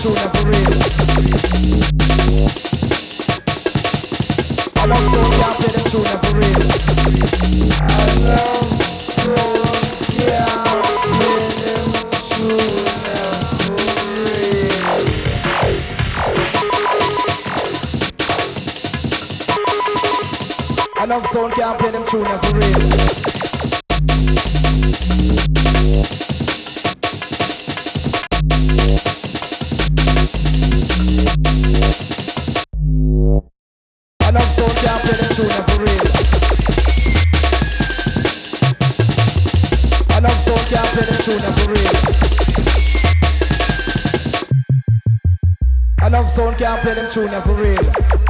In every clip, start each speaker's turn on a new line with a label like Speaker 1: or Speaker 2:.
Speaker 1: tune for real. I love soul can't play them tune for real. I love soul can't play them tune for real. I love soul can't play them tune for real. Enough soul can't play them tune for real. Enough soul can't play them tune for real. Enough soul can't play them tune for real.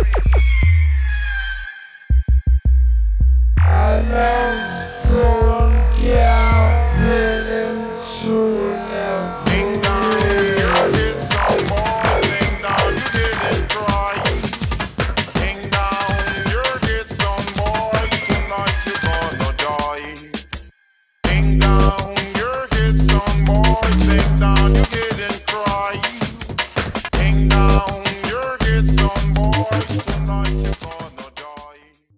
Speaker 1: Enough soul can't play them tune.
Speaker 2: Ding dong, you're this song boy. Ding dong, you didn't try. Ding dong, you're this song boy. Tonight you're gonna die. Ding dong, you're this song boy. Ding dong, you didn't cry. Ding dong, you're this song boy. Tonight you're